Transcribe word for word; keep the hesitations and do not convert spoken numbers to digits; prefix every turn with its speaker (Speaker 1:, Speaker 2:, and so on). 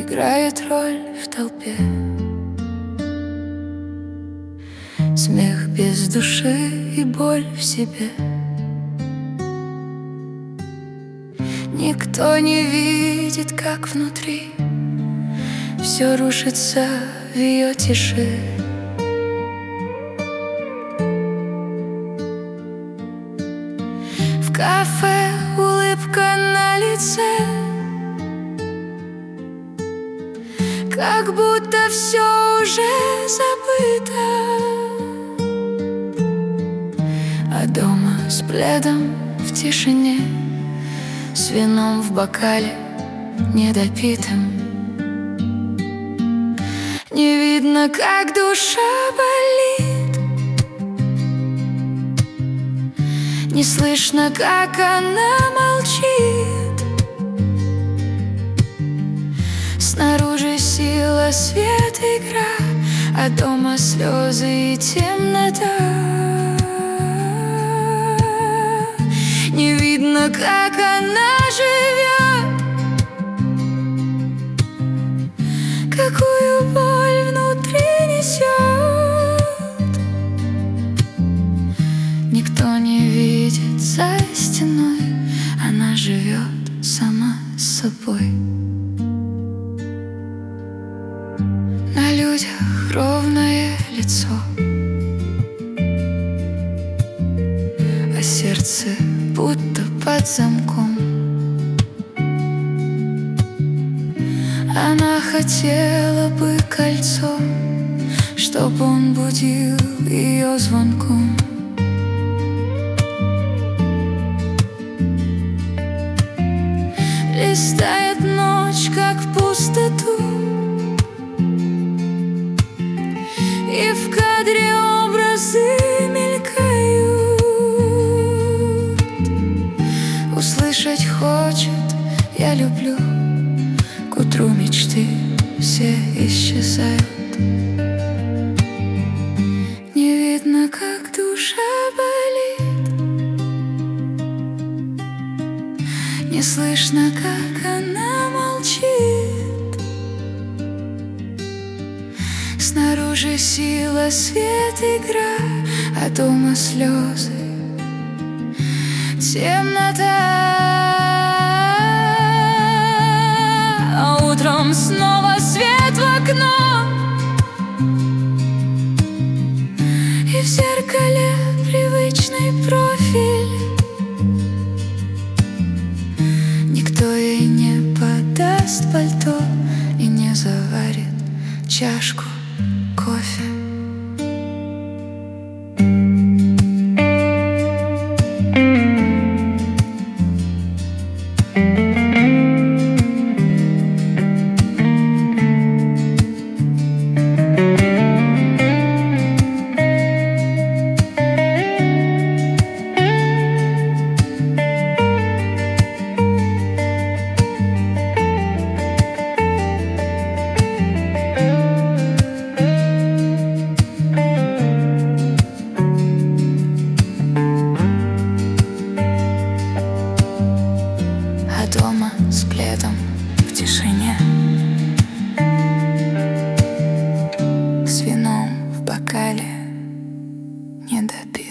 Speaker 1: играет роль в толпе. Смех без души и боль в себе. Никто не видит, как внутри все рушится в ее тиши. В кафе улыбка на лице, как будто все уже забыто. А дома с пледом в тишине, с вином в бокале недопитым, не видно, как душа болит, не слышно, как она молчит. Снаружи сила, свет, игра, а дома слезы и темнота. Не видно, как она живет, какую боль внутри несет. Никто не видит за стеной, она живет сама с собой. На людях ровное лицо, а сердце будто под замком. Она хотела бы кольцо, чтоб он будил ее звонком. Листает ночь, как в пустоту, и в кадре образы мелькают. Услышать хочет: я люблю. К утру мечты все исчезают. Не видно, как душа болит, не слышно, как она молчит. Снаружи сила, свет, игра, а дома слезы, темнота. А утром снова свет в окно, и в зеркале привычный профиль. Никто ей не подаст пальто и не заварит чашку кофе. Дома с пледом в тишине, с вином в бокале недопит.